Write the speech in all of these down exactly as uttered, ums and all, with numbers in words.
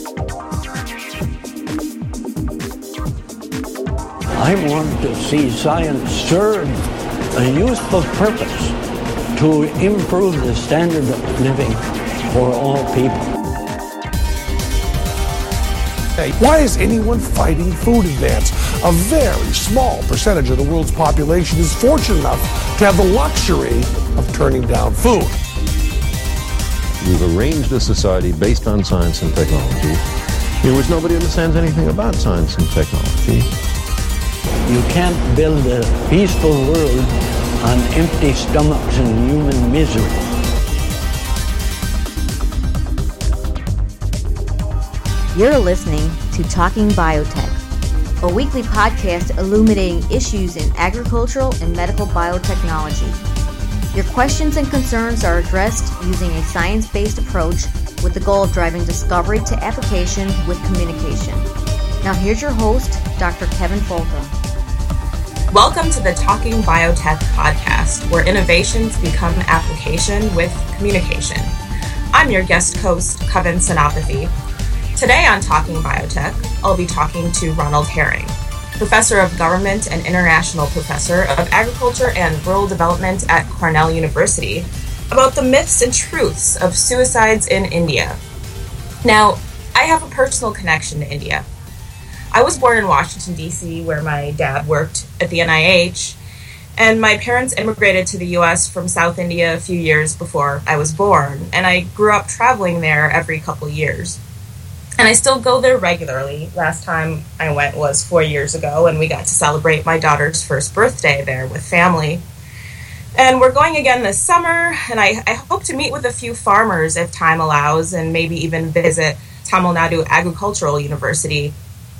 I want to see science serve a useful purpose to improve the standard of living for all people. Why is anyone fighting food advance? A very small percentage of the world's population is fortunate enough to have the luxury of turning down food. We've arranged a society based on science and technology in which nobody understands anything about science and technology. You can't build a peaceful world on empty stomachs and human misery. You're listening to Talking Biotech, a weekly podcast illuminating issues in agricultural and medical biotechnology. Your questions and concerns are addressed using a science-based approach with the goal of driving discovery to application with communication. Now here's your host, Doctor Kevin Folta. Welcome to the Talking Biotech podcast, where innovations become application with communication. I'm your guest host, Kevin Senopathy. Today on Talking Biotech, I'll be talking to Ronald Herring, Professor of Government and International Professor of Agriculture and Rural Development at Cornell University, about the myths and truths of suicides in India. Now, I have a personal connection to India. I was born in Washington, D C, where my dad worked at the N I H, and my parents immigrated to the U S from South India a few years before I was born, and I grew up traveling there every couple years. And I still go there regularly. Last time I went was four years ago, and we got to celebrate my daughter's first birthday there with family. And we're going again this summer, and I, I hope to meet with a few farmers if time allows, and maybe even visit Tamil Nadu Agricultural University.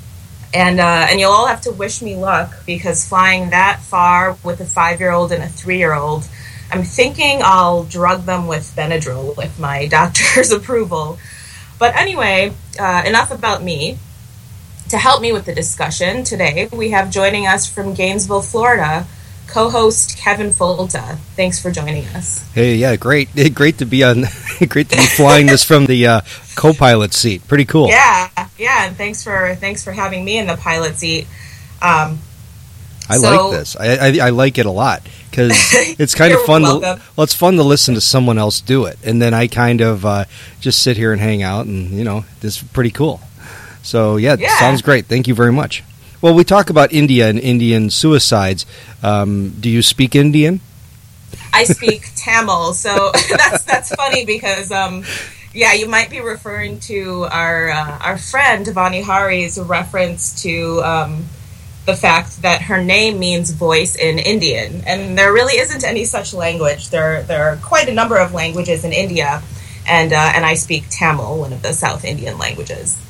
And uh, and you'll all have to wish me luck, because flying that far with a five-year-old and a three-year-old, I'm thinking I'll drug them with Benadryl with my doctor's approval. But anyway, uh, enough about me. To help me with the discussion today, we have joining us from Gainesville, Florida, co-host Kevin Folta. Thanks for joining us. Hey, yeah, great, great to be on, great to be flying this from the uh, co-pilot seat. Pretty cool. Yeah, yeah, and thanks for thanks for having me in the pilot seat. Um, I so, like this. I, I I like it a lot because it's kind of fun. To, well, it's fun to listen to someone else do it, and then I kind of uh, just sit here and hang out, and you know, this is pretty cool. So yeah, yeah. Sounds great. Thank you very much. Well, we talk about India and Indian suicides. Um, do you speak Indian? I speak Tamil, so that's that's funny because um, yeah, you might be referring to our uh, our friend Vani Hari's reference to um, the fact that her name means voice in Indian, and there really isn't any such language. There there are quite a number of languages in India, and uh, and I speak Tamil, one of the South Indian languages.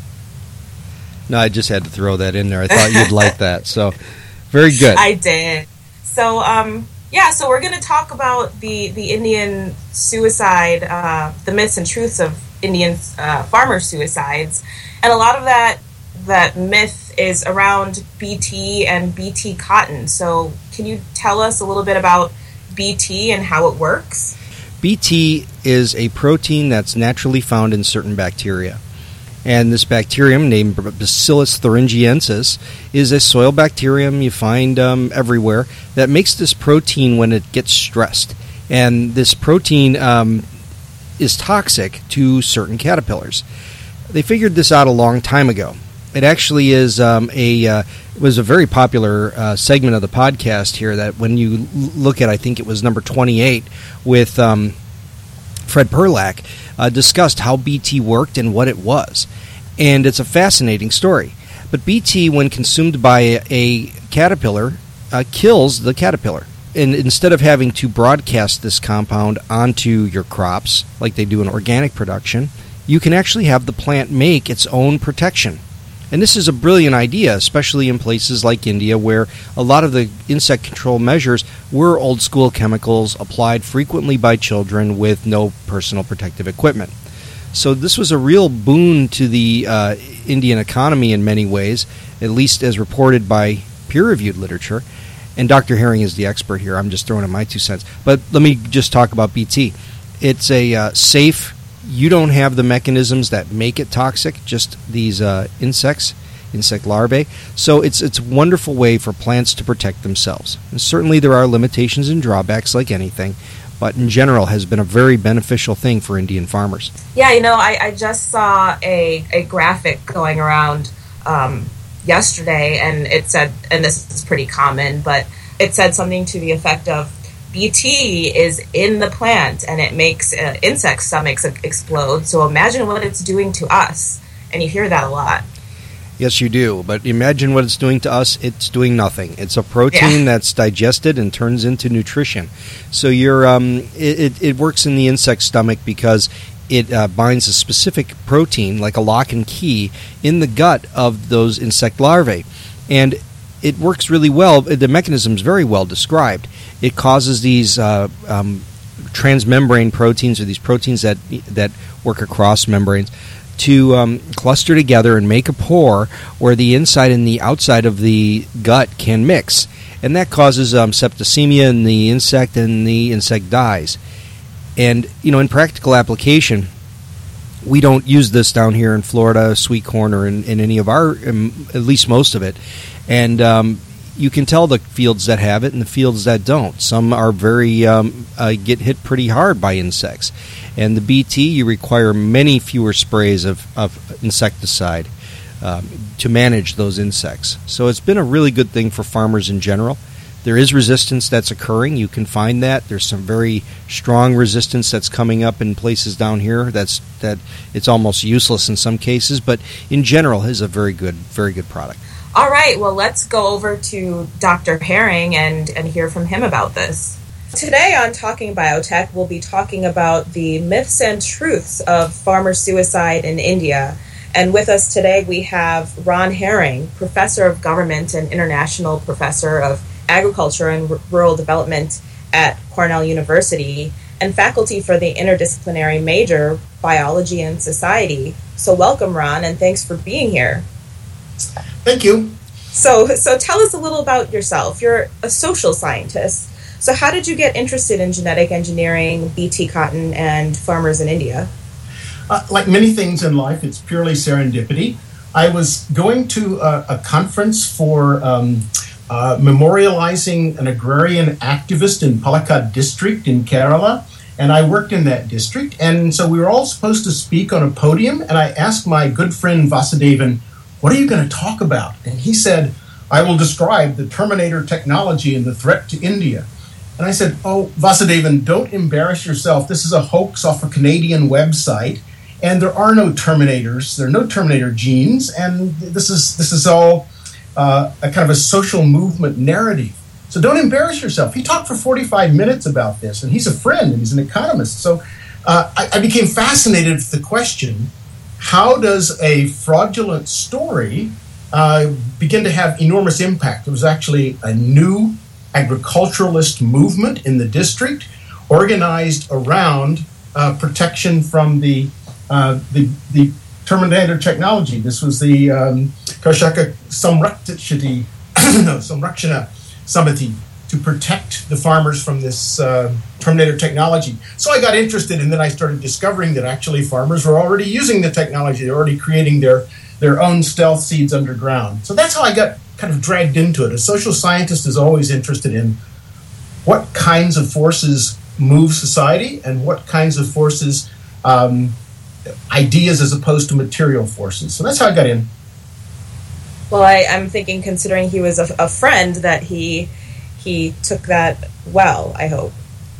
No, I just had to throw that in there. I thought you'd like that. So, very good. I did. So, um, yeah, so we're going to talk about the, the Indian suicide, uh, the myths and truths of Indian uh, farmer suicides. And a lot of that that myth is around B T and B T cotton. So can you tell us a little bit about B T and how it works? B T is a protein that's naturally found in certain bacteria. And this bacterium, named Bacillus thuringiensis, is a soil bacterium you find um, everywhere that makes this protein when it gets stressed. And this protein um, is toxic to certain caterpillars. They figured this out a long time ago. It actually is um, a uh, it was a very popular uh, segment of the podcast here that when you look at, I think it was number twenty-eight with um, Fred Perlak, uh, discussed how B T worked and what it was. And it's a fascinating story. But B T, when consumed by a, a caterpillar, uh, kills the caterpillar. And instead of having to broadcast this compound onto your crops, like they do in organic production, you can actually have the plant make its own protection. And this is a brilliant idea, especially in places like India, where a lot of the insect control measures were old-school chemicals applied frequently by children with no personal protective equipment. So this was a real boon to the uh, Indian economy in many ways, at least as reported by peer-reviewed literature. And Doctor Herring is the expert here. I'm just throwing in my two cents. But let me just talk about B T. It's a uh, safe, you don't have the mechanisms that make it toxic, just these uh, insects, insect larvae. So it's it's a wonderful way for plants to protect themselves. And certainly there are limitations and drawbacks like anything, but in general has been a very beneficial thing for Indian farmers. Yeah, you know, I, I just saw a, a graphic going around um, yesterday, and it said, and this is pretty common, but it said something to the effect of B T is in the plant and it makes uh, insect stomachs explode. So imagine what it's doing to us. And you hear that a lot. Yes, you do. But imagine what it's doing to us. It's doing nothing. It's a protein yeah. that's digested and turns into nutrition. So you're, um, it, it, it works in the insect stomach because it uh, binds a specific protein, like a lock and key, in the gut of those insect larvae. And it works really well. The mechanism is very well described. It causes these uh, um, transmembrane proteins, or these proteins that that work across membranes, to um, cluster together and make a pore where the inside and the outside of the gut can mix. And that causes um, septicemia in the insect, and the insect dies. And, you know, in practical application, we don't use this down here in Florida, sweet corn, or in, in any of our, um, at least most of it. And um, you can tell the fields that have it and the fields that don't. Some are very, um, uh, get hit pretty hard by insects. And the B T, you require many fewer sprays of, of insecticide um, to manage those insects. So it's been a really good thing for farmers in general. There is resistance that's occurring. You can find that. There's some very strong resistance that's coming up in places down here that's that it's almost useless in some cases, but in general is a very good, very good product. All right, well, let's go over to Doctor Herring and, and hear from him about this. Today on Talking Biotech, we'll be talking about the myths and truths of farmer suicide in India. And with us today, we have Ron Herring, Professor of Government and International Professor of Agriculture and R- Rural Development at Cornell University, and faculty for the interdisciplinary major, Biology and Society. So welcome, Ron, and thanks for being here. Thank you. So, so tell us a little about yourself. You're a social scientist. So how did you get interested in genetic engineering, B T cotton, and farmers in India? Uh, like many things in life, it's purely serendipity. I was going to a, a conference for um, uh, memorializing an agrarian activist in Palakkad district in Kerala, and I worked in that district. And so we were all supposed to speak on a podium, and I asked my good friend Vasudevan, "What are you going to talk about?" And he said, "I will describe the Terminator technology and the threat to India." And I said, "Oh, Vasudevan, don't embarrass yourself. This is a hoax off a Canadian website, and there are no Terminators. There are no Terminator genes, and this is this is all uh, a kind of a social movement narrative. So don't embarrass yourself." He talked for forty-five minutes about this, and he's a friend, and he's an economist. So uh, I, I became fascinated with the question, how does a fraudulent story uh, begin to have enormous impact? It was actually a new agriculturalist movement in the district organized around uh, protection from the, uh, the the Terminator technology. This was the um, Karshaka Samrakshati, no, Samrakshana Samiti, to protect the farmers from this uh, Terminator technology. So I got interested, and then I started discovering that actually farmers were already using the technology. They're already creating their, their own stealth seeds underground. So that's how I got kind of dragged into it. A social scientist is always interested in what kinds of forces move society and what kinds of forces, um, ideas as opposed to material forces. So that's how I got in. Well, I, I'm thinking, considering he was a, a friend, that he he took that well, I hope.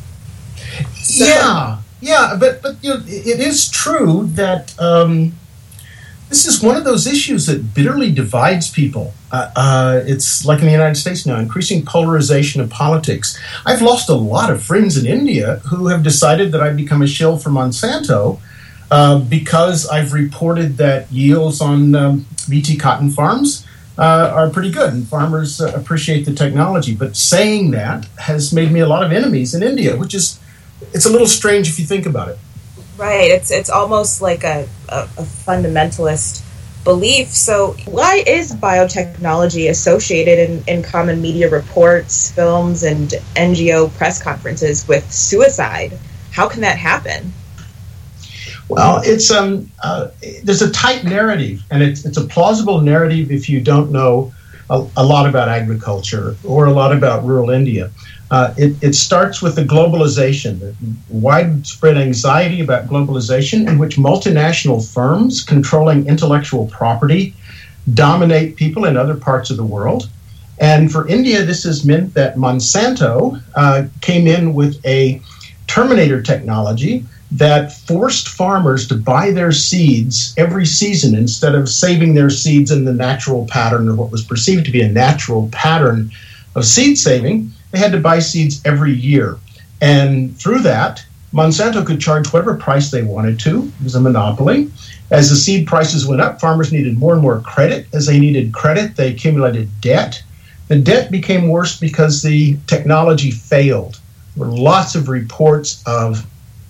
So. Yeah, yeah, but but you know, it is true that um, this is one of those issues that bitterly divides people. Uh, uh, it's like in the United States now, increasing polarization of politics. I've lost a lot of friends in India who have decided that I've become a shill for Monsanto uh, because I've reported that yields on um, B T cotton farms Uh, are pretty good, and farmers uh, appreciate the technology. But saying that has made me a lot of enemies in India, which is, it's a little strange if you think about it. Right. It's it's almost like a, a, a fundamentalist belief. So why is biotechnology associated in, in common media reports, films, and N G O press conferences with suicide? How can that happen? Well, it's um, uh, there's a tight narrative, and it's it's a plausible narrative if you don't know a, a lot about agriculture or a lot about rural India. Uh, it, it starts with the globalization, the widespread anxiety about globalization, in which multinational firms controlling intellectual property dominate people in other parts of the world. And for India, this has meant that Monsanto uh, came in with a terminator technology that forced farmers to buy their seeds every season instead of saving their seeds in the natural pattern, or what was perceived to be a natural pattern of seed saving. They had to buy seeds every year. And through that, Monsanto could charge whatever price they wanted to. It was a monopoly. As the seed prices went up, farmers needed more and more credit. As they needed credit, they accumulated debt. The debt became worse because the technology failed. There were lots of reports of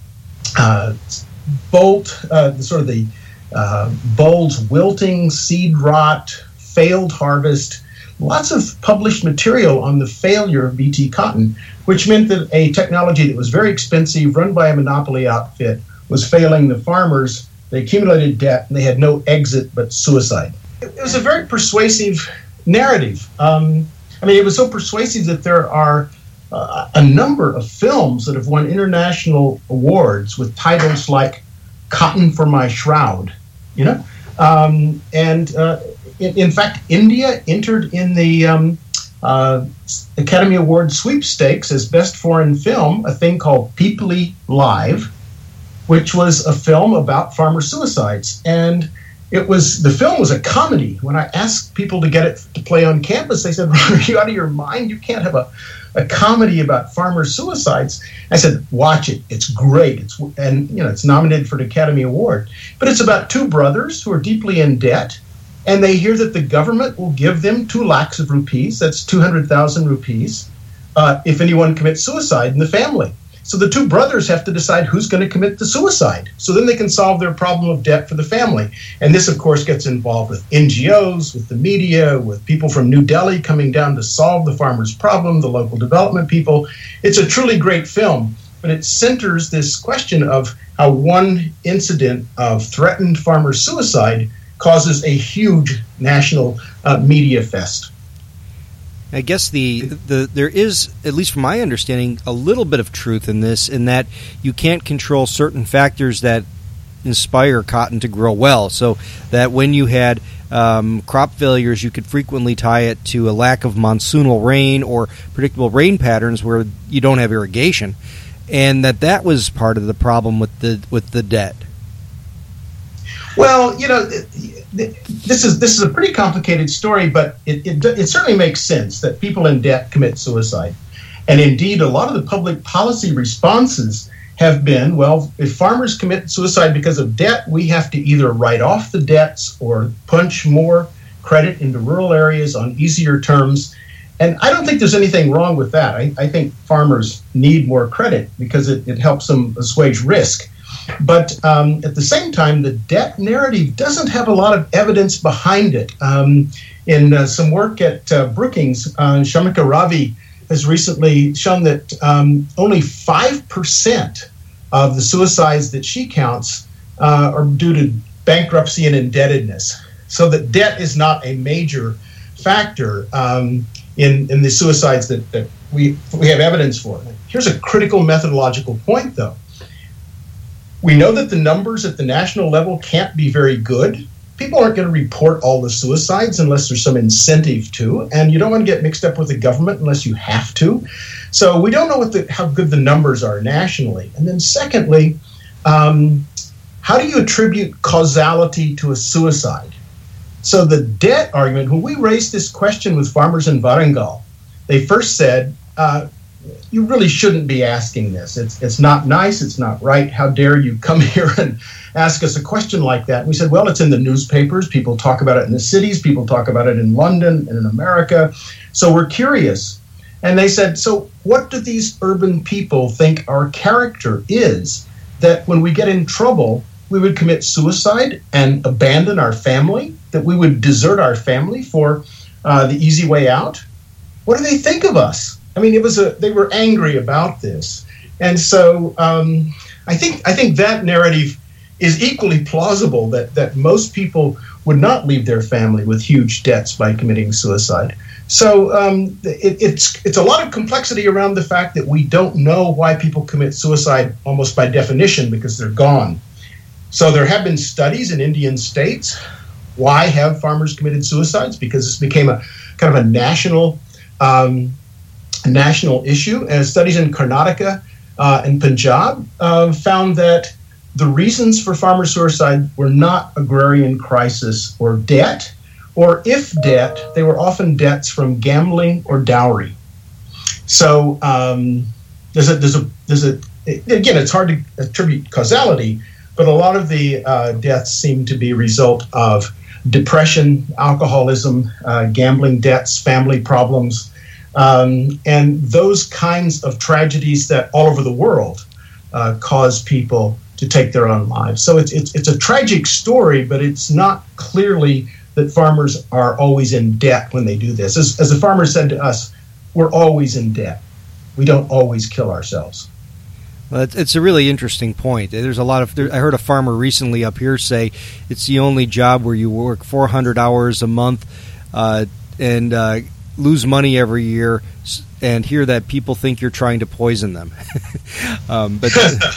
uh, bolt, uh, sort of the uh, bulbs wilting, seed rot, failed harvest. Lots of published material on the failure of B T cotton, which meant that a technology that was very expensive, run by a monopoly outfit, was failing the farmers. They accumulated debt, and they had no exit but suicide. It was a very persuasive narrative. Um, I mean, it was so persuasive that there are uh, a number of films that have won international awards with titles like "Cotton for My Shroud," you know, um, and. Uh, In, in fact, India entered in the um, uh, Academy Award sweepstakes as Best Foreign Film a thing called Peepli Live, which was a film about farmer suicides. And it was the film was a comedy. When I asked people to get it to play on campus, they said, "Are you out of your mind? You can't have a, a comedy about farmer suicides." I said, "Watch it. It's great. It's and you know it's nominated for an Academy Award. But it's about two brothers who are deeply in debt." And they hear that the government will give them two lakhs of rupees, that's two hundred thousand rupees, uh, if anyone commits suicide in the family. So the two brothers have to decide who's going to commit the suicide. So then they can solve their problem of debt for the family. And this, of course, gets involved with N G Os, with the media, with people from New Delhi coming down to solve the farmers' problem, the local development people. It's a truly great film, but it centers this question of how one incident of threatened farmer suicide causes a huge national uh, media fest. I guess the, the there is, at least from my understanding, a little bit of truth in this, in that you can't control certain factors that inspire cotton to grow well. So that when you had um, crop failures, you could frequently tie it to a lack of monsoonal rain or predictable rain patterns where you don't have irrigation, and that that was part of the problem with the with the debt. Well, you know, this is this is a pretty complicated story, but it, it it certainly makes sense that people in debt commit suicide. And indeed, a lot of the public policy responses have been, well, if farmers commit suicide because of debt, we have to either write off the debts or punch more credit into rural areas on easier terms. And I don't think there's anything wrong with that. I, I think farmers need more credit because it, it helps them assuage risk. But um, at the same time, the debt narrative doesn't have a lot of evidence behind it. Um, in uh, some work at uh, Brookings, uh, Shamika Ravi has recently shown that um, only five percent of the suicides that she counts uh, are due to bankruptcy and indebtedness. So that debt is not a major factor um, in, in the suicides that, that we, we have evidence for. Here's a critical methodological point, though. We know that the numbers at the national level can't be very good. People aren't going to report all the suicides unless there's some incentive to, and you don't want to get mixed up with the government unless you have to. So we don't know what the, how good the numbers are nationally. And then secondly, um, how do you attribute causality to a suicide? So the debt argument, when we raised this question with farmers in Warangal, they first said, uh, you really shouldn't be asking this. It's it's not nice. It's not right. How dare you come here and ask us a question like that? And we said, well, it's in the newspapers. People talk about it in the cities. People talk about it in London and in America. So we're curious. And they said, so what do these urban people think our character is, that when we get in trouble, we would commit suicide and abandon our family, that we would desert our family for uh, the easy way out? What do they think of us? I mean, it was a. They were angry about this, and so um, I think I think that narrative is equally plausible that, that most people would not leave their family with huge debts by committing suicide. So um, it, it's it's a lot of complexity around the fact that we don't know why people commit suicide almost by definition because they're gone. So there have been studies in Indian states. Why have farmers committed suicides? Because this became a kind of a national um, a national issue. And studies in Karnataka uh, and Punjab uh, found that the reasons for farmer suicide were not agrarian crisis or debt, or if debt, they were often debts from gambling or dowry. So um, there's a there's a there's a again, it's hard to attribute causality, but a lot of the uh, deaths seem to be a result of depression, alcoholism, uh, gambling debts, family problems, um, and those kinds of tragedies that all over the world uh, cause people to take their own lives. So it's, it's it's a tragic story, but it's not clearly that farmers are always in debt when they do this. As, as a farmer said to us, we're always in debt. We don't always kill ourselves. Well, it's a really interesting point. There's a lot of. There, I heard a farmer recently up here say it's the only job where you work four hundred hours a month uh, and uh, lose money every year, and hear that people think you're trying to poison them. um, but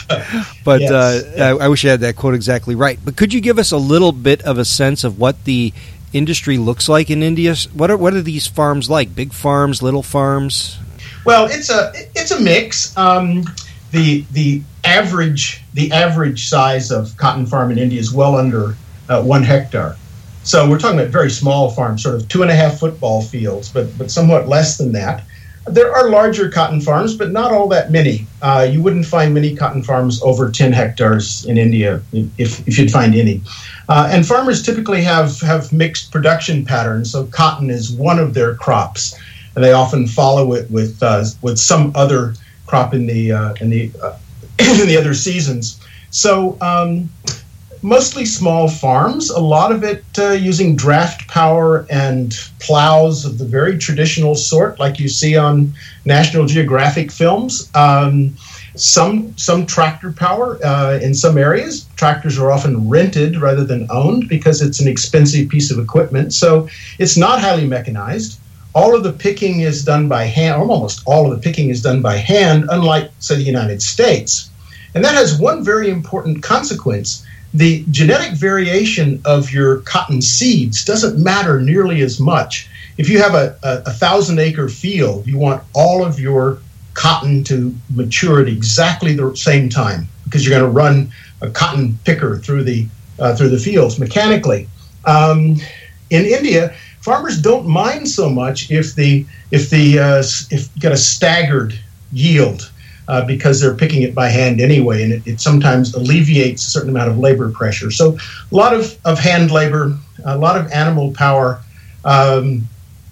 but yes. uh, I, I wish I had that quote exactly right. But could you give us a little bit of a sense of what the industry looks like in India? What are what are these farms like? Big farms, little farms? Well, it's a it's a mix. Um, The the average the average size of cotton farm in India is well under uh, one hectare. So we're talking about very small farms, sort of two and a half football fields, but but somewhat less than that. There are larger cotton farms, but not all that many. Uh, you wouldn't find many cotton farms over ten hectares in India, if if you'd find any. Uh, and farmers typically have have mixed production patterns. So cotton is one of their crops, and they often follow it with uh, with some other crop in the uh, in the uh, in the other seasons. So um, mostly small farms. A lot of it uh, using draft power and plows of the very traditional sort, like you see on National Geographic films. Um, some some tractor power uh, in some areas. Tractors are often rented rather than owned because it's an expensive piece of equipment. So it's not highly mechanized. All of the picking is done by hand, or almost all of the picking is done by hand, unlike, say, the United States. And that has one very important consequence. The genetic variation of your cotton seeds doesn't matter nearly as much. If you have a, a, a thousand acre field, you want all of your cotton to mature at exactly the same time because you're going to run a cotton picker through the uh, through the fields mechanically. Um, in India, farmers don't mind so much if the if the uh, if you get a staggered yield uh, because they're picking it by hand anyway, and it, it sometimes alleviates a certain amount of labor pressure. So a lot of, of hand labor, a lot of animal power, um,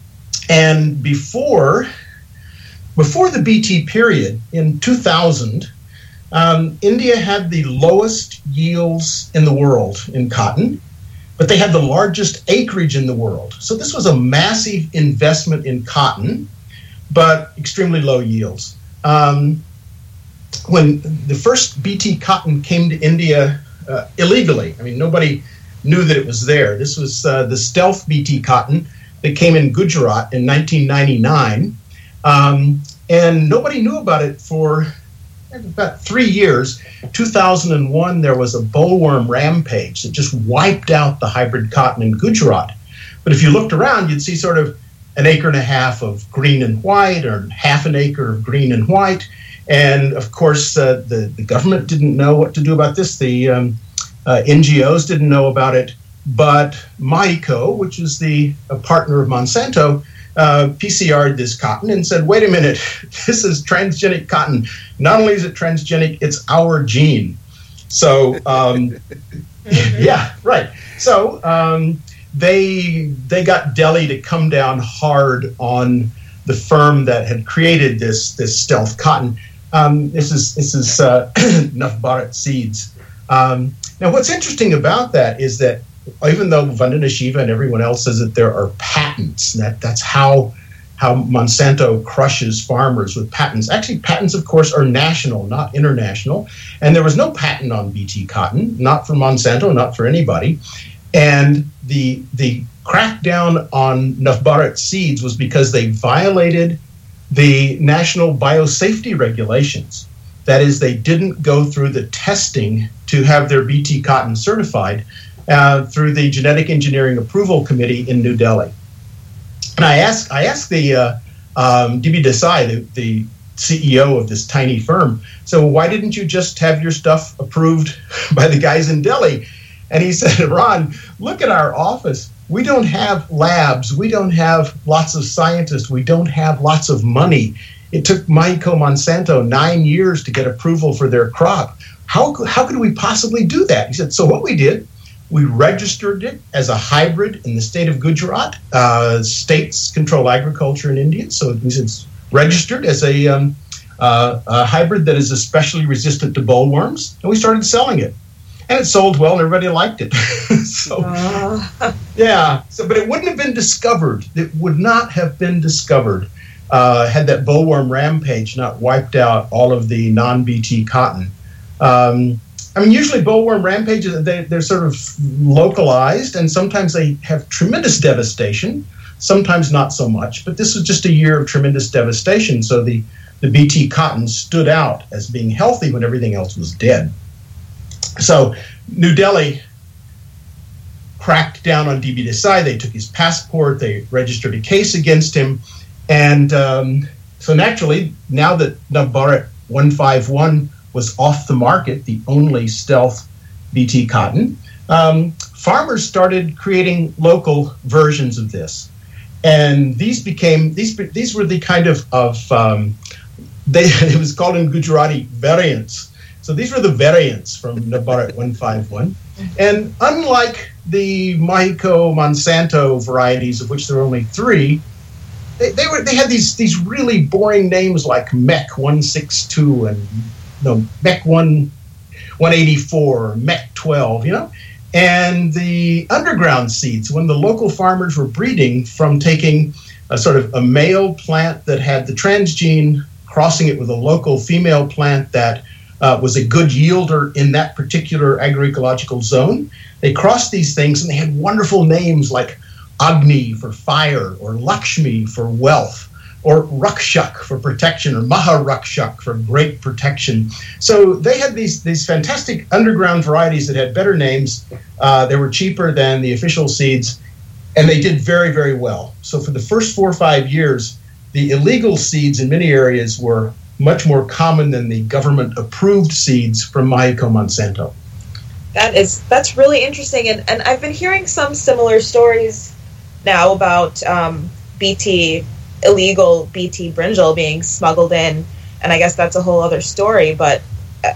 and before before the B T period in two thousand, um, India had the lowest yields in the world in cotton. But they had the largest acreage in the world. So this was a massive investment in cotton, but extremely low yields. Um, when the first B T cotton came to India uh, illegally, I mean, nobody knew that it was there. This was uh, the stealth B T cotton that came in Gujarat in nineteen ninety-nine. Um, and nobody knew about it for about three years. two thousand one, there was a bollworm rampage that just wiped out the hybrid cotton in Gujarat. But if you looked around, you'd see sort of an acre and a half of green and white, or half an acre of green and white. And of course, uh, the, the government didn't know what to do about this. The um, uh, N G Os didn't know about it. But Maiko, which is the a partner of Monsanto, Uh, P C R'd this cotton and said, wait a minute, this is transgenic cotton. Not only is it transgenic, it's our gene. So, um, yeah, right. So um, they they got Delhi to come down hard on the firm that had created this this stealth cotton. Um, this is this is uh, Naf Bharat seeds. Um, now, what's interesting about that is that even though Vandana Shiva and everyone else says that there are patents, that that's how how Monsanto crushes farmers with patents. Actually, patents, of course, are national, not international. And there was no patent on B T cotton, not for Monsanto, not for anybody. And the the crackdown on Navbarat seeds was because they violated the national biosafety regulations. That is, they didn't go through the testing to have their B T cotton certified uh, through the Genetic Engineering Approval Committee in New Delhi. And I asked, I asked the uh, um, D B Desai, the, the C E O of this tiny firm, so why didn't you just have your stuff approved by the guys in Delhi? And he said, Ron, look at our office. We don't have labs. We don't have lots of scientists. We don't have lots of money. It took Maiko Monsanto nine years to get approval for their crop. How, how could we possibly do that? He said, so what we did, we registered it as a hybrid in the state of Gujarat. Uh, states control agriculture in India, so it was registered as a, um, uh, a hybrid that is especially resistant to bollworms, and we started selling it. And it sold well, and everybody liked it. so, uh. yeah. So, but it wouldn't have been discovered. It would not have been discovered uh, had that bollworm rampage not wiped out all of the non-B T cotton. Um, I mean, usually bollworm rampages, they, they're sort of localized, and sometimes they have tremendous devastation, sometimes not so much. But this was just a year of tremendous devastation, so the, the B T cotton stood out as being healthy when everything else was dead. So New Delhi cracked down on D B Desai. They took his passport. They registered a case against him. And um, so naturally, now that Navbarat one fifty-one was off the market, the only stealth B T cotton, um, farmers started creating local versions of this. And these became, these these were the kind of, of um, they, it was called in Gujarati variants. So these were the variants from Navbarat one fifty-one. And unlike the Maiko Monsanto varieties, of which there are only three, they, they were they had these these really boring names like M E C one sixty-two and no M E C one eighty-four, M E C twelve, you know? And the underground seeds, when the local farmers were breeding from taking a sort of a male plant that had the transgene, crossing it with a local female plant that Uh, was a good yielder in that particular agroecological zone. They crossed these things, and they had wonderful names like Agni for fire, or Lakshmi for wealth, or Rakshak for protection, or Maharakshak for great protection. So they had these, these fantastic underground varieties that had better names. Uh, they were cheaper than the official seeds, and they did very, very well. So for the first four or five years, the illegal seeds in many areas were much more common than the government-approved seeds from Maiko Monsanto. That is, that's really interesting, and, and I've been hearing some similar stories now about um, B T, illegal B T brinjal being smuggled in, and I guess that's a whole other story, but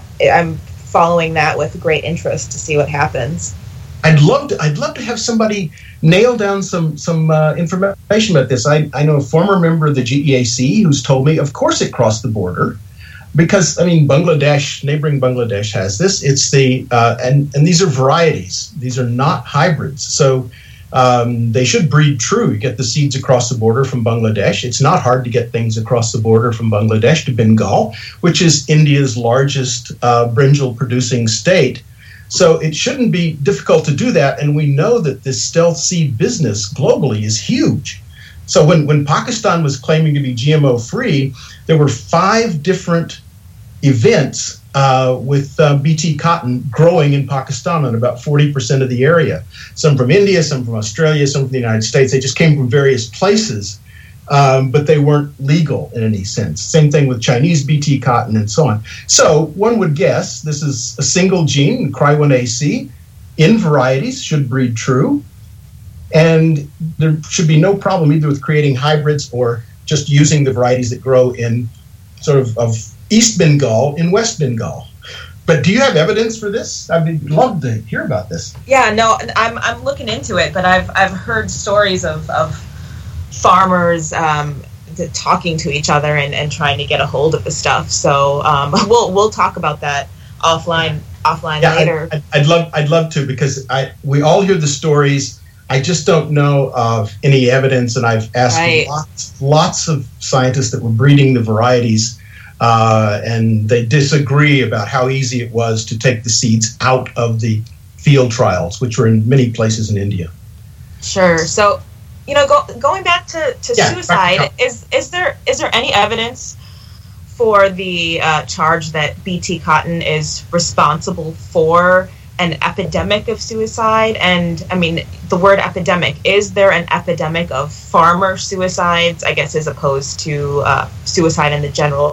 I'm following that with great interest to see what happens. I'd love to, I'd love to have somebody nail down some some uh, information about this. I, I know a former member of the G E A C who's told me, of course it crossed the border, because, I mean, Bangladesh, neighboring Bangladesh has this. It's the, uh, and, and these are varieties. These are not hybrids. So um, they should breed true. You get the seeds across the border from Bangladesh. It's not hard to get things across the border from Bangladesh to Bengal, which is India's largest uh, brinjal-producing state. So it shouldn't be difficult to do that, and we know that this stealth seed business globally is huge. So when, when Pakistan was claiming to be G M O-free, there were five different events uh, with uh, B T cotton growing in Pakistan on about forty percent of the area. Some from India, some from Australia, some from the United States. They just came from various places, um, but they weren't legal in any sense. Same thing with Chinese B T cotton and so on. So one would guess this is a single gene, C R Y one A C, in varieties, should breed true. And there should be no problem either with creating hybrids or just using the varieties that grow in sort of, of East Bengal in West Bengal. But do you have evidence for this? I'd love to hear about this. Yeah, no, I'm I'm looking into it, but I've I've heard stories of, of farmers um, talking to each other and, and trying to get a hold of the stuff. So um, we'll we'll talk about that offline offline yeah, later. I'd, I'd love I'd love to, because I we all hear the stories I just don't know of any evidence, and I've asked Right. lots, lots of scientists that were breeding the varieties, uh, and they disagree about how easy it was to take the seeds out of the field trials, which were in many places in India. Sure. So, you know, go, going back to, to Yeah, suicide, back to- is is there is there any evidence for the uh, charge that B T cotton is responsible for an epidemic of suicide? And I mean, the word epidemic, is there an epidemic of farmer suicides, I guess, as opposed to uh, suicide in the general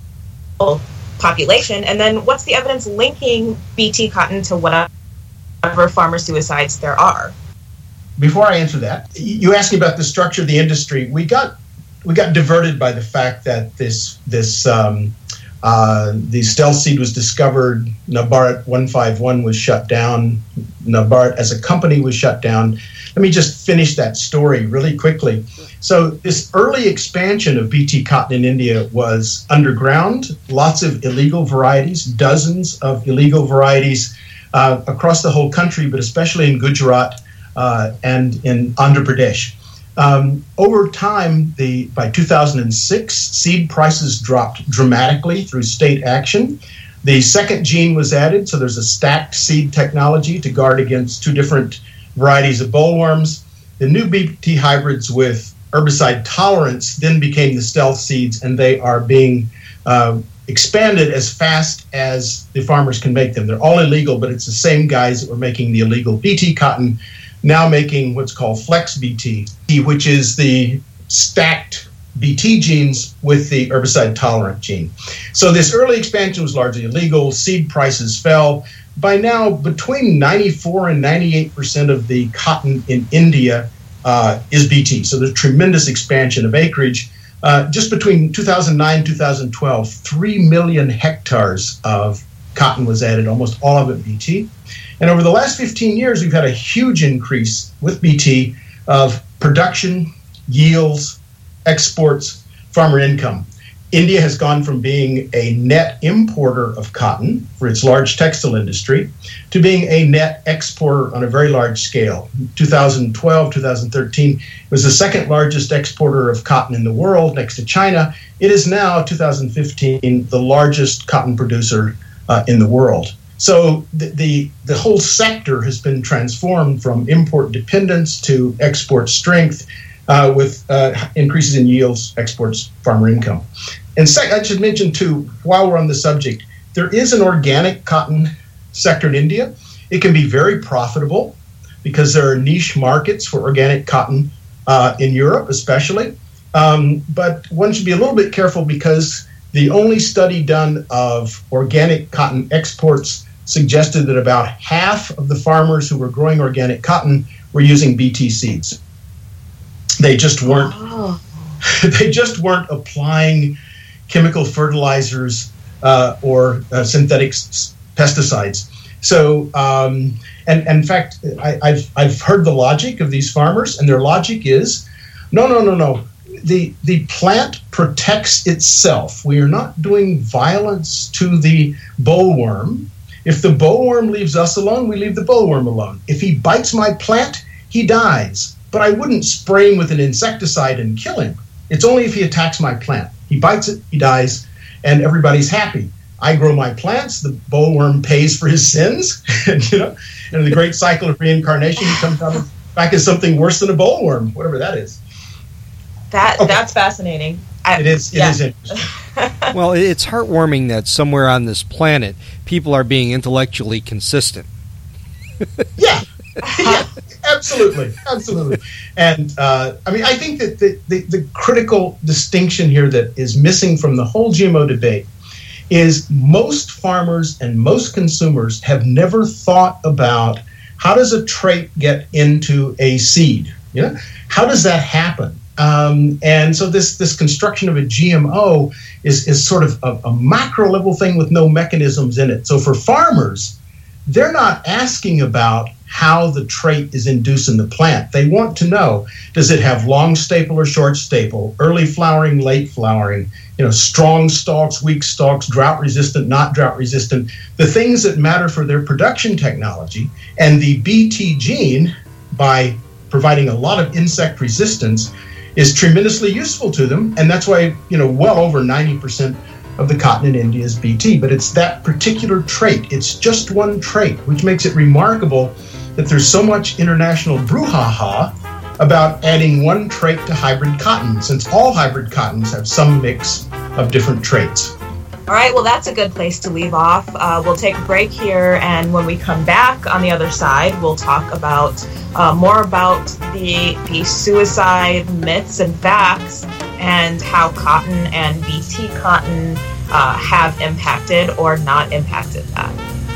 population? And then what's the evidence linking B T cotton to whatever farmer suicides there are? Before I answer that, you asked me about the structure of the industry. We got we got diverted by the fact that this this um, uh, the stealth seed was discovered. Nabart one fifty-one was shut down. Nabart as a company was shut down. Let me just finish that story really quickly. So this early expansion of B T cotton in India was underground. Lots of illegal varieties, dozens of illegal varieties uh, across the whole country, but especially in Gujarat. Uh, and in Andhra Pradesh. Um, over time, the by two thousand six, seed prices dropped dramatically through state action. The second gene was added, so there's a stacked seed technology to guard against two different varieties of bollworms. The new B T hybrids with herbicide tolerance then became the stealth seeds, and they are being uh, expanded as fast as the farmers can make them. They're all illegal, but it's the same guys that were making the illegal B T cotton now making what's called Flex B T, which is the stacked B T genes with the herbicide-tolerant gene. So this early expansion was largely illegal. Seed prices fell. By now, between ninety-four and ninety-eight percent of the cotton in India uh, is B T. So there's tremendous expansion of acreage. Uh, just between two thousand nine and two thousand twelve, three million hectares of cotton was added, almost all of it B T. And over the last fifteen years, we've had a huge increase with B T of production, yields, exports, farmer income. India has gone from being a net importer of cotton for its large textile industry to being a net exporter on a very large scale. twenty twelve, twenty thirteen, it was the second largest exporter of cotton in the world next to China. It is now, two thousand fifteen, the largest cotton producer uh, in the world. So the, the the whole sector has been transformed from import dependence to export strength uh, with uh, increases in yields, exports, farmer income. And sec- I should mention, too, while we're on the subject, there is an organic cotton sector in India. It can be very profitable because there are niche markets for organic cotton uh, in Europe especially. Um, but one should be a little bit careful because the only study done of organic cotton exports suggested that about half of the farmers who were growing organic cotton were using B T seeds. They just weren't. Oh. They just weren't applying chemical fertilizers uh, or uh, synthetic s- pesticides. So, um, and, and in fact, I, I've I've heard the logic of these farmers, and their logic is, no, no, no, no. The the plant protects itself. We are not doing violence to the bollworm. If the bollworm leaves us alone, we leave the bollworm alone. If he bites my plant, he dies. But I wouldn't spray him with an insecticide and kill him. It's only if he attacks my plant. He bites it, he dies, and everybody's happy. I grow my plants, the bollworm pays for his sins, and, you know, and in the great cycle of reincarnation, he comes out back as something worse than a bollworm, whatever that is. That Okay. That's fascinating. I, It is. It yeah. is interesting. Well, it's heartwarming that somewhere on this planet, people are being intellectually consistent. Yeah, yeah, absolutely, absolutely. And uh, I mean, I think that the, the, the critical distinction here that is missing from the whole G M O debate is most farmers and most consumers have never thought about how does a trait get into a seed? You know, how does that happen? Um, and so this this construction of a G M O is, is sort of a, a macro level thing with no mechanisms in it. So for farmers, they're not asking about how the trait is induced in the plant. They want to know, does it have long staple or short staple, early flowering, late flowering, you know, strong stalks, weak stalks, drought resistant, not drought resistant, the things that matter for their production technology. And the B T gene, by providing a lot of insect resistance is tremendously useful to them. And that's why, you know, well over ninety percent of the cotton in India is B T. But it's that particular trait. It's just one trait, which makes it remarkable that there's so much international brouhaha about adding one trait to hybrid cotton, since all hybrid cottons have some mix of different traits. All right, well, that's a good place to leave off. Uh, we'll take a break here, and when we come back on the other side, we'll talk about uh, more about the, the suicide myths and facts and how cotton and B T cotton uh, have impacted or not impacted that.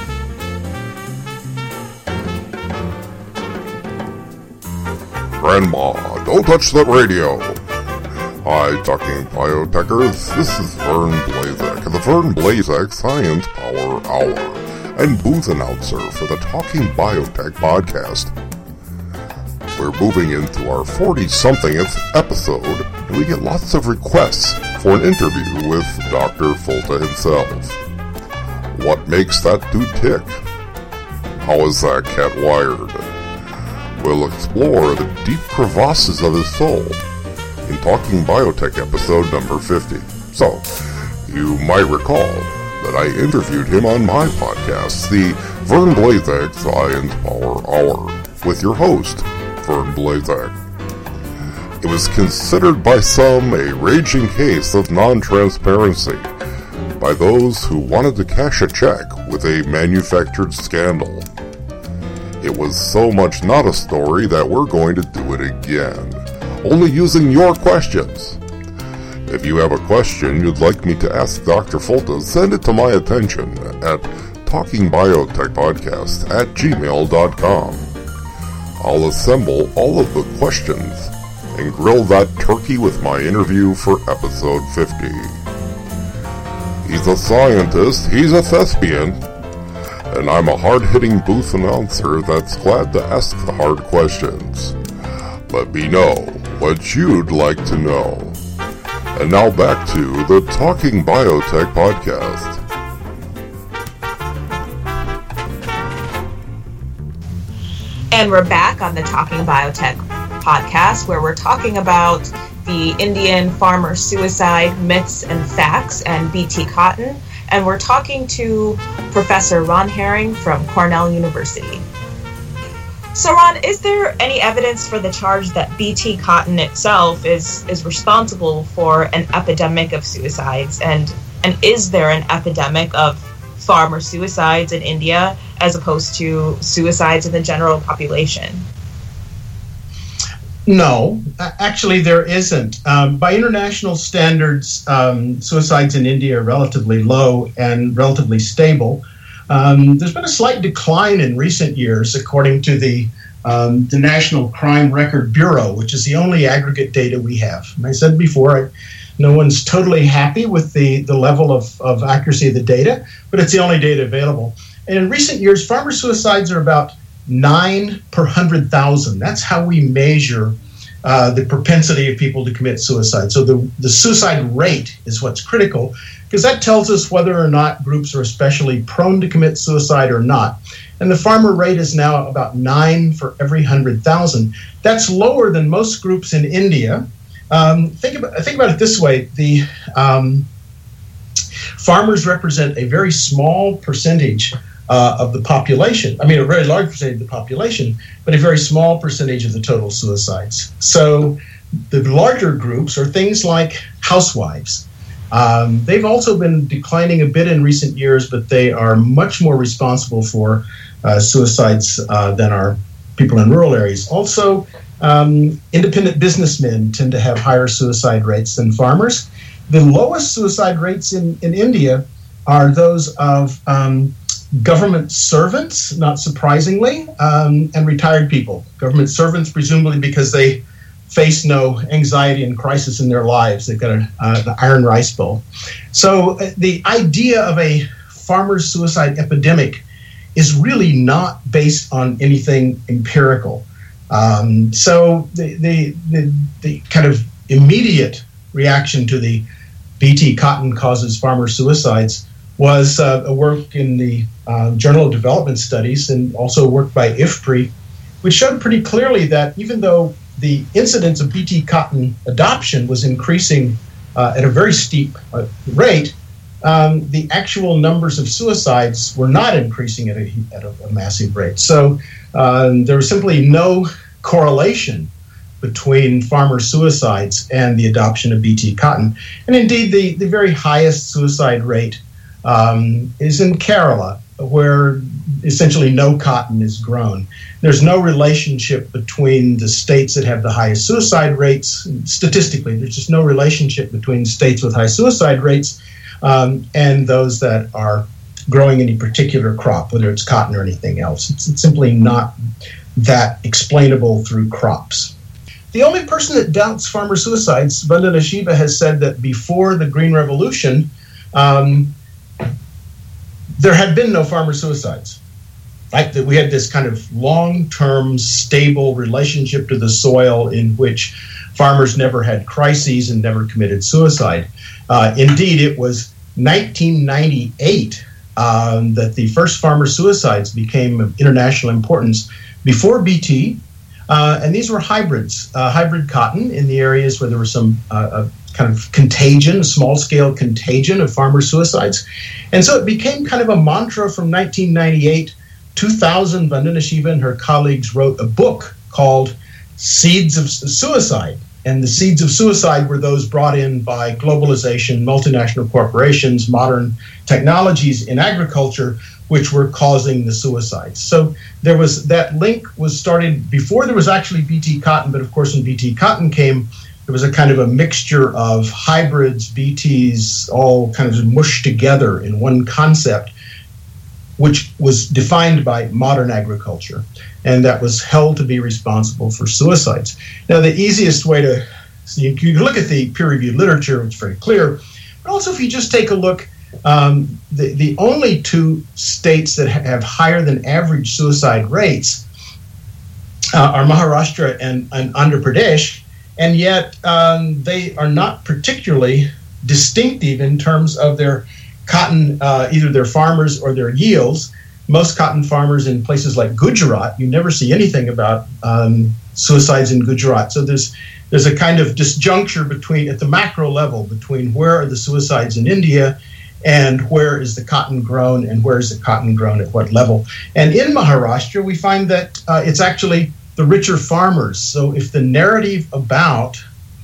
Grandma, don't touch that radio. Hi, Talking Biotechers. This is Vern Blazek of the Vern Blazek Science Power Hour and booth announcer for the Talking Biotech podcast. We're moving into our forty-somethingth episode, and we get lots of requests for an interview with Doctor Folta himself. What makes that dude tick? How is that cat wired? We'll explore the deep crevasses of his soul in Talking Biotech episode number fifty. So, you might recall that I interviewed him on my podcast, the Vern Blazek Science Power Hour, with your host, Vern Blazek. It was considered by some a raging case of non-transparency by those who wanted to cash a check with a manufactured scandal. It was so much not a story that we're going to do it again, only using your questions. If you have a question you'd like me to ask Doctor Folta, send it to my attention at talkingbiotechpodcast at gmail dot com. I'll assemble all of the questions and grill that turkey with my interview for episode fifty. He's a scientist, he's a thespian, and I'm a hard-hitting booth announcer that's glad to ask the hard questions. Let me know what you'd like to know. And now back to the Talking Biotech podcast. And we're back on the Talking Biotech podcast, where we're talking about the Indian farmer suicide myths and facts and B T cotton. And we're talking to Professor Ron Herring from Cornell University. So, Ron, is there any evidence for the charge that B T cotton itself is, is responsible for an epidemic of suicides? And, and is there an epidemic of farmer suicides in India as opposed to suicides in the general population? No, actually there isn't. Um, by international standards, um, suicides in India are relatively low and relatively stable. Um, there's been a slight decline in recent years, according to the um, the National Crime Record Bureau, which is the only aggregate data we have. And I said before, I, no one's totally happy with the, the level of, of accuracy of the data, but it's the only data available. And in recent years, farmer suicides are about nine per one hundred thousand. That's how we measure uh, the propensity of people to commit suicide. So the, the suicide rate is what's critical, because that tells us whether or not groups are especially prone to commit suicide or not. And the farmer rate is now about nine for every one hundred thousand. That's lower than most groups in India. Um, think about think about it this way: the um, farmers represent a very small percentage uh, of the population. I mean, a very large percentage of the population, but a very small percentage of the total suicides. So the larger groups are things like housewives. Um, they've also been declining a bit in recent years, but they are much more responsible for uh, suicides uh, than are people in rural areas. Also, um, independent businessmen tend to have higher suicide rates than farmers. The lowest suicide rates in, in India are those of um, government servants, not surprisingly, um, and retired people. Government servants, presumably because they face no anxiety and crisis in their lives. They've got a, uh, the iron rice bowl. So uh, the idea of a farmer's suicide epidemic is really not based on anything empirical. Um, so the, the, the, the kind of immediate reaction to the B T cotton causes farmer suicides was uh, a work in the uh, Journal of Development Studies and also work by I F P R I which showed pretty clearly that even though the incidence of B T cotton adoption was increasing uh, at a very steep uh, rate, um, the actual numbers of suicides were not increasing at a, at a, a massive rate. So um, there was simply no correlation between farmer suicides and the adoption of B T cotton. And indeed, the, the very highest suicide rate um, is in Kerala, where essentially no cotton is grown. There's no relationship between the states that have the highest suicide rates. Statistically, there's just no relationship between states with high suicide rates um, and those that are growing any particular crop, whether it's cotton or anything else. It's, it's simply not that explainable through crops. The only person that doubts farmer suicides, Vandana Shiva, has said that before the Green Revolution, um, there had been no farmer suicides. Right? That we had this kind of long-term, stable relationship to the soil in which farmers never had crises and never committed suicide. Uh, indeed, it was nineteen ninety-eight um, that the first farmer suicides became of international importance. Before B T, Uh, and these were hybrids, uh, hybrid cotton in the areas where there was some uh, kind of contagion, small-scale contagion of farmer suicides. And so it became kind of a mantra from nineteen ninety-eight, two thousand. Vandana Shiva and her colleagues wrote a book called Seeds of Suicide. And the seeds of suicide were those brought in by globalization, multinational corporations, modern technologies in agriculture, which were causing the suicides. So there was that link was started before there was actually B T cotton, but of course when B T cotton came, there was a kind of a mixture of hybrids, B Ts, all kind of mushed together in one concept, which was defined by modern agriculture, and that was held to be responsible for suicides. Now, the easiest way to, so you can look at the peer-reviewed literature, it's very clear, but also if you just take a look, Um, the, the only two states that have higher than average suicide rates uh, are Maharashtra and, and Andhra Pradesh, and yet um, they are not particularly distinctive in terms of their cotton, uh, either their farmers or their yields. Most cotton farmers in places like Gujarat, you never see anything about um, suicides in Gujarat. So there's there's a kind of disjuncture between, at the macro level, between where are the suicides in India and where is the cotton grown, and where is the cotton grown at what level. And in Maharashtra, we find that uh, it's actually the richer farmers. So if the narrative about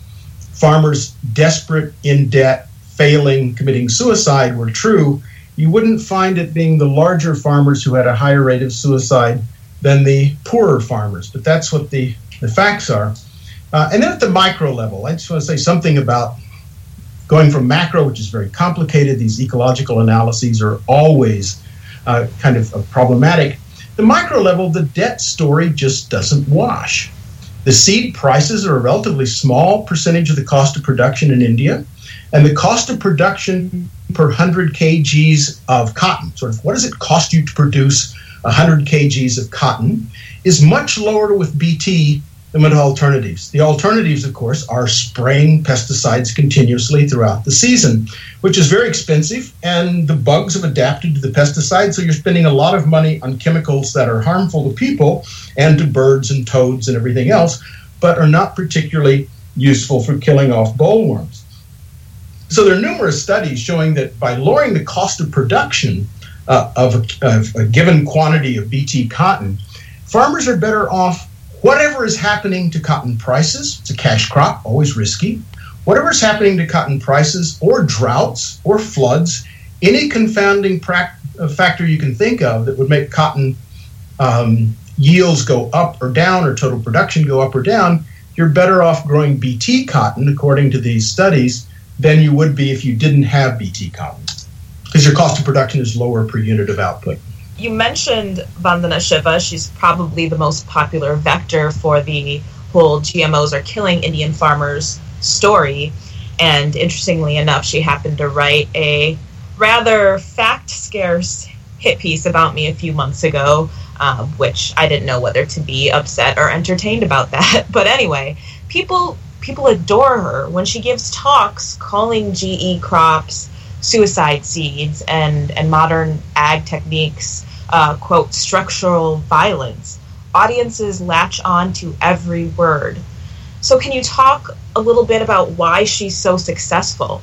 farmers desperate, in debt, failing, committing suicide were true, you wouldn't find it being the larger farmers who had a higher rate of suicide than the poorer farmers. But that's what the, the facts are. Uh, and then at the micro level, I just want to say something about going from macro, which is very complicated. These ecological analyses are always uh, kind of uh, problematic. The micro level, the debt story just doesn't wash. The seed prices are a relatively small percentage of the cost of production in India, and the cost of production per one hundred kilograms of cotton, sort of what does it cost you to produce one hundred kilograms of cotton, is much lower with B T than with alternatives. The alternatives, of course, are spraying pesticides continuously throughout the season, which is very expensive, and the bugs have adapted to the pesticides, so you're spending a lot of money on chemicals that are harmful to people and to birds and toads and everything else, but are not particularly useful for killing off bollworms. So there are numerous studies showing that by lowering the cost of production uh, of, a, of a given quantity of B T cotton, farmers are better off. Whatever is happening to cotton prices, it's a cash crop, always risky. Whatever is happening to cotton prices or droughts or floods, any confounding pra- factor you can think of that would make cotton um, yields go up or down or total production go up or down, you're better off growing B T cotton, according to these studies, than you would be if you didn't have B T cotton, because your cost of production is lower per unit of output. You mentioned Vandana Shiva. She's probably the most popular vector for the whole G M Os are killing Indian farmers story. And interestingly enough, she happened to write a rather fact-scarce hit piece about me a few months ago, uh, which I didn't know whether to be upset or entertained about that. But anyway, people people adore her when she gives talks calling G E crops suicide seeds and, and modern ag techniques, uh, quote, structural violence. audiences latch on to every word. So can you talk a little bit about why she's so successful?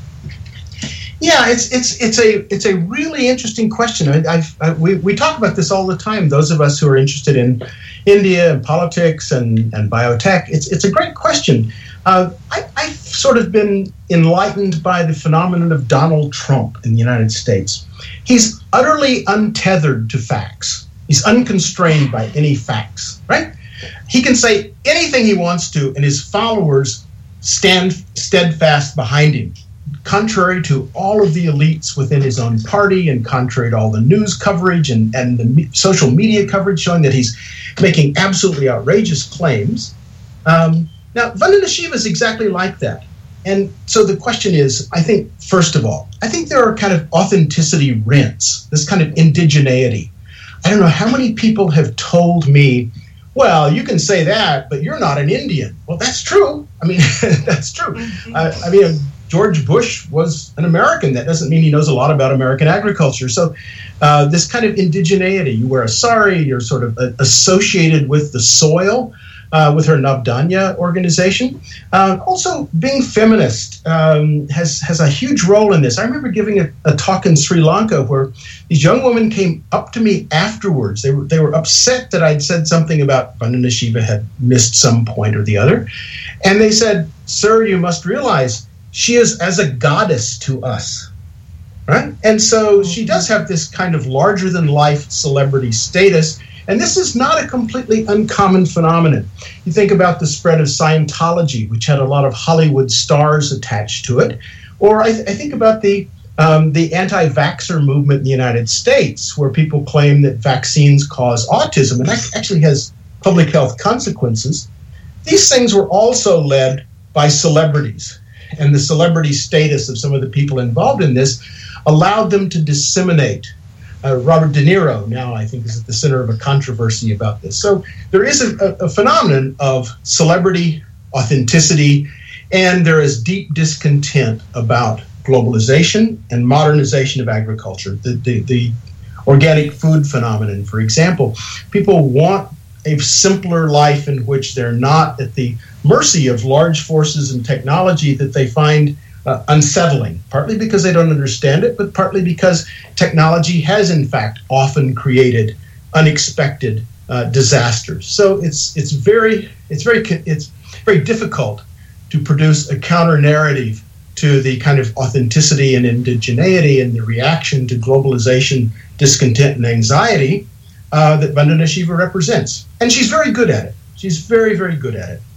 Yeah, it's it's it's a it's a really interesting question. I, I've, I, we we talk about this all the time. Those of us who are interested in India and politics and, and biotech, it's it's a great question. Uh, I, I've sort of been enlightened by the phenomenon of Donald Trump in the United States. He's utterly untethered to facts. He's unconstrained by any facts, right? He can say anything he wants to, and his followers stand steadfast behind him, contrary to all of the elites within his own party and contrary to all the news coverage and, and the me- social media coverage showing that he's making absolutely outrageous claims. Um, now, Vandana Shiva is exactly like that. And so the question is, I think, first of all, I think there are kind of authenticity rents, this kind of indigeneity. I don't know how many people have told me, well, you can say that, but you're not an Indian. Well, that's true. I mean, that's true. Uh, I mean, George Bush was an American. That doesn't mean he knows a lot about American agriculture. So uh, this kind of indigeneity, you wear a sari, you're sort of uh, associated with the soil, uh, with her Navdanya organization. Uh, also, being feminist um, has, has a huge role in this. I remember giving a, a talk in Sri Lanka where these young women came up to me afterwards. They were, they were upset that I'd said something about Vandana Shiva had missed some point or the other. And they said, sir, you must realize she is as a goddess to us, right? And so she does have this kind of larger-than-life celebrity status, and this is not a completely uncommon phenomenon. You think about the spread of Scientology, which had a lot of Hollywood stars attached to it, or I, th- I think about the um, the anti-vaxxer movement in the United States, where people claim that vaccines cause autism, and that actually has public health consequences. These things were also led by celebrities. And the celebrity status of some of the people involved in this allowed them to disseminate. Uh, Robert De Niro now, I think, is at the center of a controversy about this. So there is a, a phenomenon of celebrity authenticity, and there is deep discontent about globalization and modernization of agriculture. The, the, the organic food phenomenon, for example, people want a simpler life in which they're not at the mercy of large forces and technology that they find uh, unsettling, partly because they don't understand it, but partly because technology has, in fact, often created unexpected uh, disasters. So it's it's very it's very it's very difficult to produce a counter narrative to the kind of authenticity and indigeneity and the reaction to globalization, discontent, and anxiety uh, that Vandana Shiva represents. And she's very good at it. She's very, very good at it.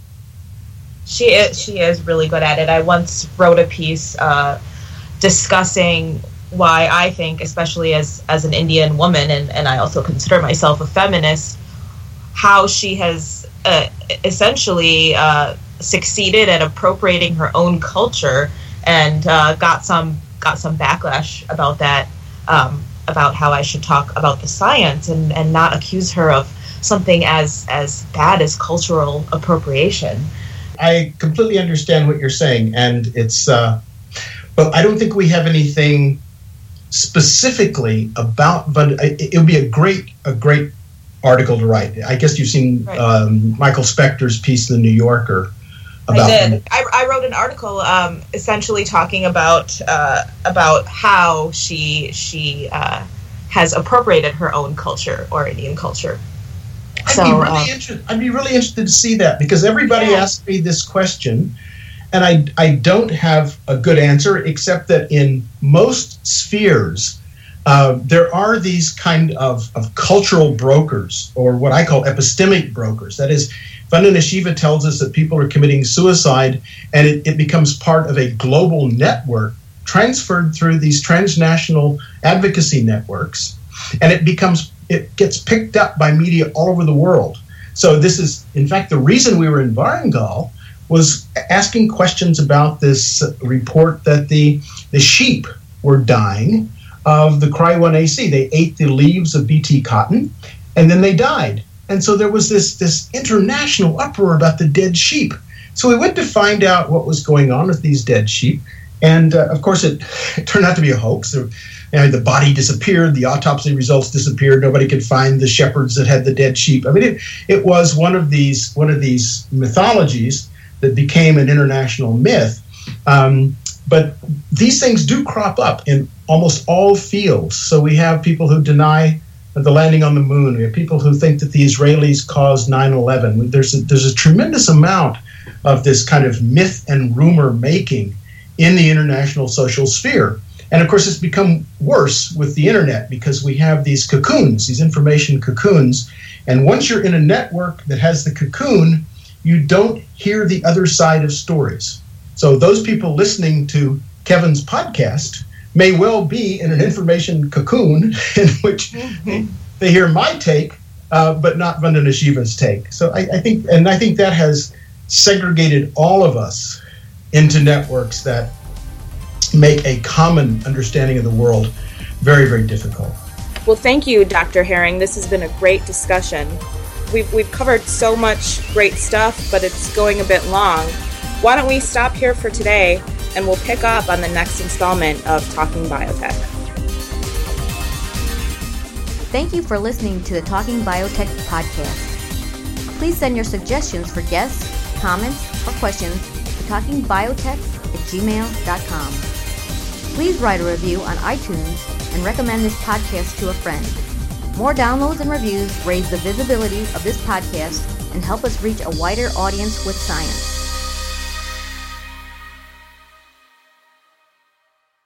She is, she is really good at it. I once wrote a piece uh, discussing why I think, especially as, as an Indian woman, and, and I also consider myself a feminist, how she has uh, essentially uh, succeeded at appropriating her own culture and uh, got some got some backlash about that, um, about how I should talk about the science and, and not accuse her of something as as bad as cultural appropriation. I completely understand what you're saying, and it's, uh, but I don't think we have anything specifically about. But it would be a great, a great article to write. I guess you've seen right. um, Michael Spector's piece in the New Yorker. About I did. I, I wrote an article, um, essentially talking about uh, about how she she uh, has appropriated her own culture or Indian culture. I'd, so, be really uh, inter- I'd be really interested to see that, because everybody yeah. asks me this question, and I, I don't have a good answer, except that in most spheres, uh, there are these kind of, of cultural brokers, or what I call epistemic brokers. That is, Vandana Shiva tells us that people are committing suicide, and it, it becomes part of a global network transferred through these transnational advocacy networks, and it becomes it gets picked up by media all over the world. So this is, in fact, the reason we were in Warangal was asking questions about this report that the, the sheep were dying of the Cry one A C. They ate the leaves of B T cotton, and then they died. And so there was this, this international uproar about the dead sheep. So we went to find out what was going on with these dead sheep, And uh, of course, it, it turned out to be a hoax. There, you know, the body disappeared, the autopsy results disappeared. Nobody could find the shepherds that had the dead sheep. I mean, it, it was one of these one of these mythologies that became an international myth. Um, but these things do crop up in almost all fields. So we have people who deny the landing on the moon. We have people who think that the Israelis caused nine eleven. There's a, there's a tremendous amount of this kind of myth and rumor making in the international social sphere. And of course, it's become worse with the internet because we have these cocoons, these information cocoons. And once you're in a network that has the cocoon, you don't hear the other side of stories. So those people listening to Kevin's podcast may well be in an information cocoon in which mm-hmm. they hear my take, uh, but not Vandana Shiva's take. So I, I think, and I think that has segregated all of us into networks that make a common understanding of the world very, very difficult. Well, thank you, Doctor Herring. This has been a great discussion. We've, we've covered so much great stuff, but it's going a bit long. Why don't we stop here for today, and we'll pick up on the next installment of Talking Biotech. Thank you for listening to the Talking Biotech podcast. Please send your suggestions for guests, comments, or questions to talking biotech at gmail dot com. Please write a review on iTunes and recommend this podcast to a friend. More downloads and reviews raise the visibility of this podcast and help us reach a wider audience with science.